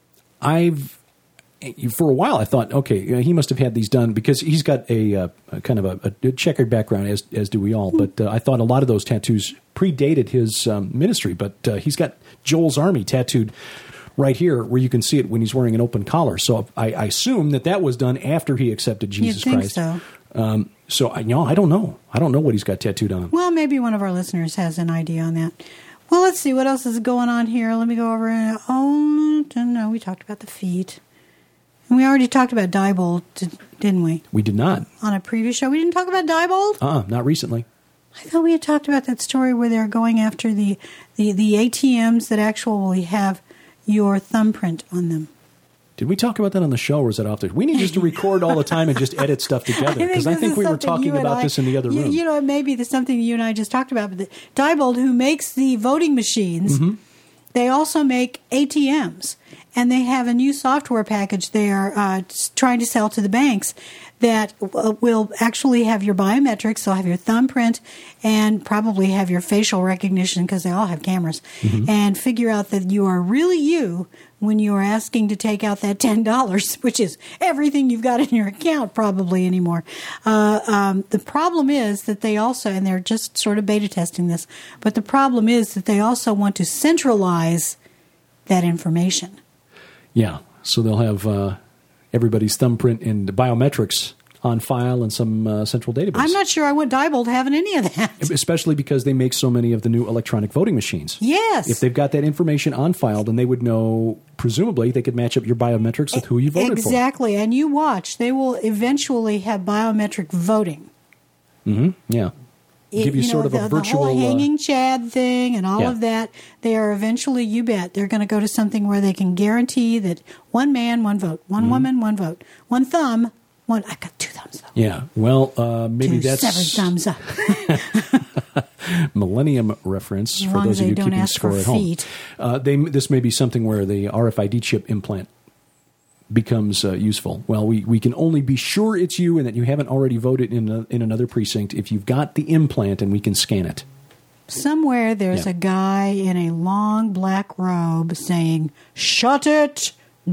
I've. For a while, I thought, okay, he must have had these done because he's got a, uh, a kind of a, a checkered background, as as do we all. But uh, I thought a lot of those tattoos predated his um, ministry. But uh, he's got Joel's Army tattooed right here, where you can see it when he's wearing an open collar. So I, I assume that that was done after he accepted Jesus You'd think Christ. so. Um, so I, you know, I don't know. I don't know what he's got tattooed on him. Well, maybe one of our listeners has an idea on that. Well, let's see what else is going on here. Let me go over. Oh no, we talked about the feet. And we already talked about Diebold, didn't we? We did not. On a previous show. We didn't talk about Diebold? Uh-uh, not recently. I thought we had talked about that story where they're going after the, the, the A T Ms that actually have your thumbprint on them. Did we talk about that on the show, or was that off there? We need just to record all the time and just edit stuff together, because I, I think we were talking about I, this in the other you, room. You know, maybe there's something you and I just talked about. But the, Diebold, who makes the voting machines, mm-hmm. they also make A T Ms. And they have a new software package they are uh, trying to sell to the banks that w- will actually have your biometrics. They'll have your thumbprint and probably have your facial recognition, because they all have cameras, mm-hmm. and figure out that you are really you when you are asking to take out that ten dollars, which is everything you've got in your account probably anymore. Uh, um, the problem is that they also, and they're just sort of beta testing this, but the problem is that they also want to centralize that information. Yeah, so they'll have uh, everybody's thumbprint and biometrics on file in some uh, central database. I'm not sure I want Diebold having any of that. Especially because they make so many of the new electronic voting machines. Yes. If they've got that information on file, then they would know, presumably, they could match up your biometrics with who you voted exactly. for. Exactly, and you watch. They will eventually have biometric voting. Mm-hmm, yeah. It, Give you, you know, sort of the, a virtual... The whole hanging uh, Chad thing and all yeah. of that, they are eventually, you bet, they're going to go to something where they can guarantee that one man, one vote, one mm-hmm. woman, one vote, one thumb, one... I got two thumbs, though. Yeah, well, uh, maybe two that's... seven thumbs up. Millennium reference, as for long those as of they you don't keeping ask score for at home. feet. Uh, they, this may be something where the R F I D chip implant becomes uh, useful. Well, we, we can only be sure it's you and that you haven't already voted in a, in another precinct if you've got the implant, and we can scan it. Somewhere there's yeah. a guy in a long black robe saying, "Shut it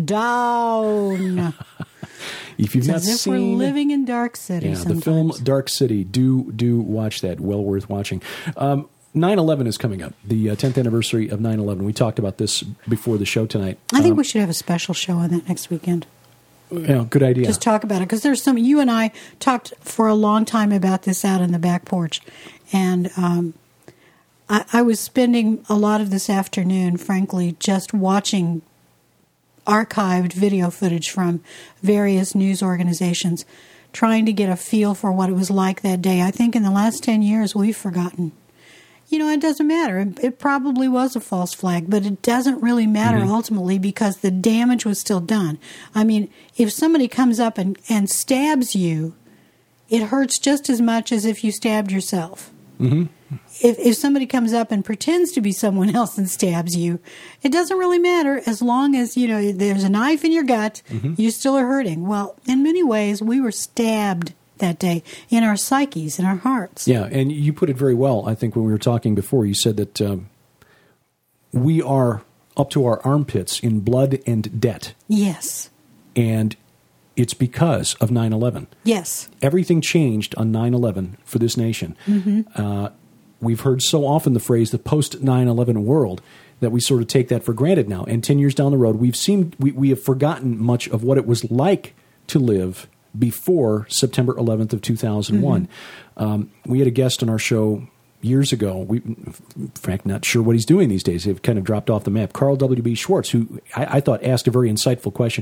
down." If you've it's not as if seen, we're living in Dark City. Yeah, sometimes. the film Dark City. Do do watch that. Well worth watching. Um, nine eleven is coming up, the uh, tenth anniversary of nine eleven. We talked about this before the show tonight. I think um, we should have a special show on that next weekend. Yeah, good idea. Just talk about it, because there's some. You and I talked for a long time about this out in the back porch, and um, I, I was spending a lot of this afternoon, frankly, just watching archived video footage from various news organizations, trying to get a feel for what it was like that day. I think in the last ten years, we've forgotten. You know, it doesn't matter. It, it probably was a false flag, but it doesn't really matter mm-hmm. ultimately because the damage was still done. I mean, if somebody comes up and, and stabs you, it hurts just as much as if you stabbed yourself. Mm-hmm. If, if somebody comes up and pretends to be someone else and stabs you, it doesn't really matter as long as, you know, there's a knife in your gut, mm-hmm. you still are hurting. Well, in many ways, we were stabbed that day in our psyches, in our hearts. Yeah, and you put it very well, I think, when we were talking before. You said that um, we are up to our armpits in blood and debt. Yes. And it's because of nine eleven. Yes. Everything changed on nine eleven for this nation. Mm-hmm. Uh, we've heard so often the phrase the post nine eleven world that we sort of take that for granted now. And ten years down the road, we've seen, we, we have forgotten much of what it was like to live before September eleventh of two thousand one. Mm-hmm. Um, we had a guest on our show years ago. We, in fact, not sure what he's doing these days. They've kind of dropped off the map. Carl W B. Schwartz, who I, I thought asked a very insightful question.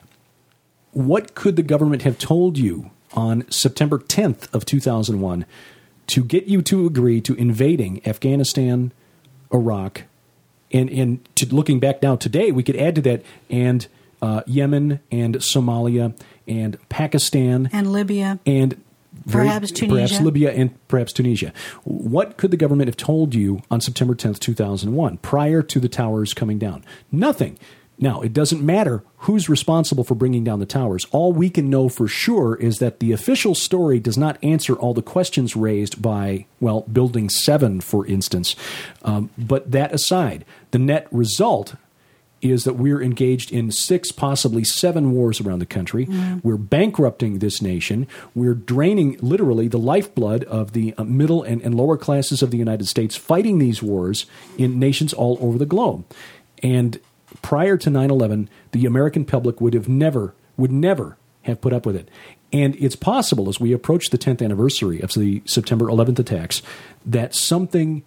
What could the government have told you on September tenth of two thousand one to get you to agree to invading Afghanistan, Iraq, and, and to looking back now today, we could add to that, and uh, Yemen and Somalia and Pakistan and Libya and very, perhaps Tunisia, perhaps Libya and perhaps Tunisia. What could the government have told you on September tenth, two thousand one, prior to the towers coming down? Nothing. Now, it doesn't matter who's responsible for bringing down the towers. All we can know for sure is that the official story does not answer all the questions raised by, well, Building seven, for instance. Um, but that aside, the net result is that we're engaged in six, possibly seven wars around the country. Mm. We're bankrupting this nation. We're draining, literally, the lifeblood of the uh, middle and, and lower classes of the United States fighting these wars in nations all over the globe. And prior to nine eleven, the American public would have never, would never have put up with it. And it's possible, as we approach the tenth anniversary of the September eleventh attacks, that something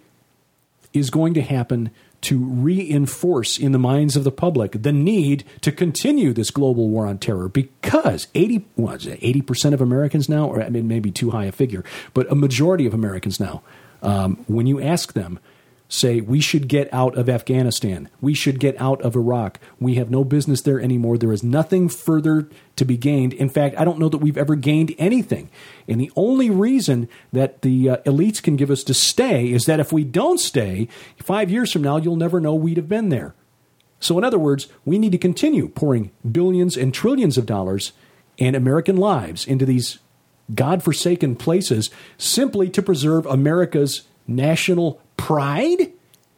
is going to happen to reinforce in the minds of the public the need to continue this global war on terror, because eighty, what is it, eighty percent of Americans now, or I mean, maybe too high a figure, but a majority of Americans now, um, when you ask them, say, we should get out of Afghanistan. We should get out of Iraq. We have no business there anymore. There is nothing further to be gained. In fact, I don't know that we've ever gained anything. And the only reason that the uh, elites can give us to stay is that if we don't stay, five years from now, you'll never know we'd have been there. So in other words, we need to continue pouring billions and trillions of dollars and American lives into these godforsaken places simply to preserve America's national pride?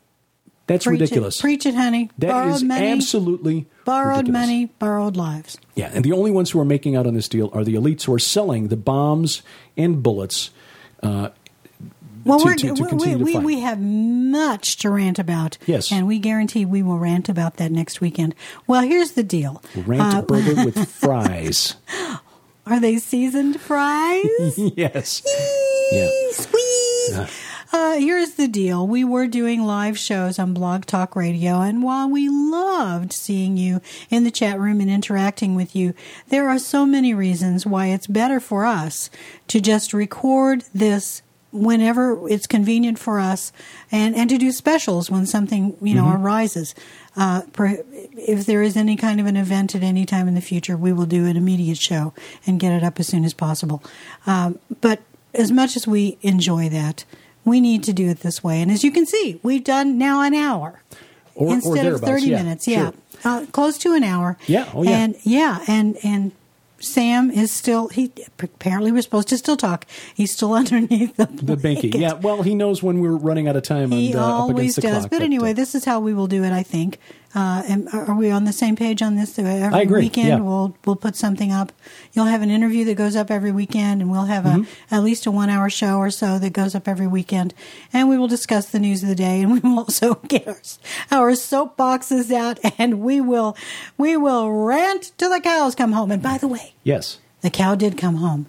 That's Preach ridiculous. It. Preach it, honey. That borrowed is money, absolutely borrowed ridiculous. money, borrowed lives. Yeah, and the only ones who are making out on this deal are the elites who are selling the bombs and bullets uh, well, to, we're, to, to we, continue we, to fight. We have much to rant about. Yes. And we guarantee we will rant about that next weekend. Well, here's the deal. Rant uh, burger with fries. Are they seasoned fries? Yes. Eee, Yeah. Squeeze. Uh. Uh, here's the deal. We were doing live shows on Blog Talk Radio, and while we loved seeing you in the chat room and interacting with you, there are so many reasons why it's better for us to just record this whenever it's convenient for us, and, and to do specials when something, you know, mm-hmm. arises. Uh, per, if there is any kind of an event at any time in the future, we will do an immediate show and get it up as soon as possible. Um, but as much as we enjoy that, we need to do it this way. And as you can see, we've done now an hour or, instead or of thirty yeah, minutes. Yeah, sure. uh, close to an hour. Yeah, oh yeah. And yeah, and and Sam is still, he apparently we're supposed to still talk. He's still underneath the The binky. Yeah, well, he knows when we're running out of time. He and, uh, always up against the does. clock, but anyway, uh, this is how we will do it, I think. Uh, and are we on the same page on this? Every I agree. weekend Yeah. we'll we'll put something up. You'll have an interview that goes up every weekend, and we'll have a Mm-hmm. at least a one hour show or so that goes up every weekend. And we will discuss the news of the day, and we will also get our, our soapboxes out, and we will we will rant till the cows come home. And by the way, yes, the cow did come home.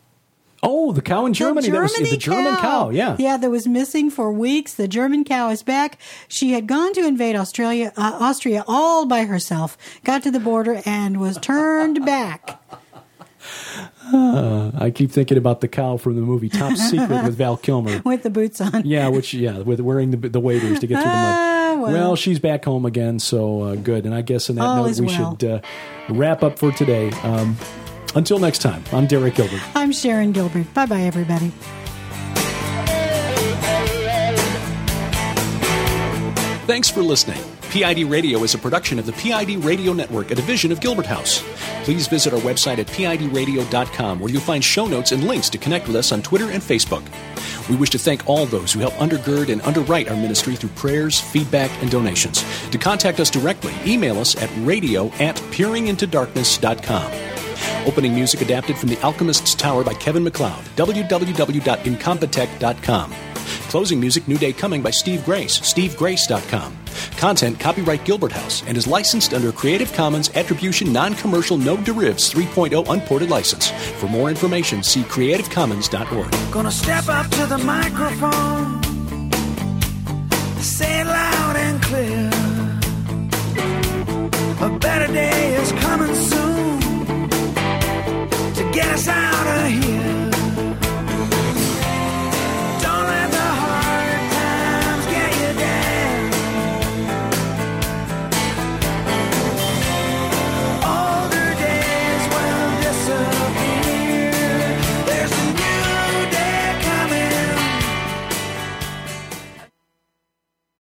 Oh, the cow in Germany. The, that was Germany the German cow. cow. Yeah. Yeah, that was missing for weeks. The German cow is back. She had gone to invade Australia, uh, Austria all by herself, got to the border and was turned back. Uh, I keep thinking about the cow from the movie Top Secret with Val Kilmer. With the boots on. Yeah, which yeah, with wearing the the waders to get through the mud. Ah, well. well, she's back home again, so uh, good. And I guess on that All note, is we well. should uh, wrap up for today. Um, until next time, I'm Derek Gilbert. I'm Sharon Gilbert. Bye-bye, everybody. Thanks for listening. P I D Radio is a production of the P I D Radio Network, a division of Gilbert House. Please visit our website at P I D radio dot com, where you'll find show notes and links to connect with us on Twitter and Facebook. We wish to thank all those who help undergird and underwrite our ministry through prayers, feedback, and donations. To contact us directly, email us at radio at peering into darkness dot com. Opening music adapted from The Alchemist's Tower by Kevin MacLeod, w w w dot incompetech dot com. Closing music, New Day Coming by Steve Grace, steve grace dot com. Content copyright Gilbert House and is licensed under Creative Commons Attribution Non-Commercial No Derivatives three point oh Unported License. For more information, see creative commons dot org. Gonna step up to the microphone, say it loud and clear. A better day is coming soon to get us out of here.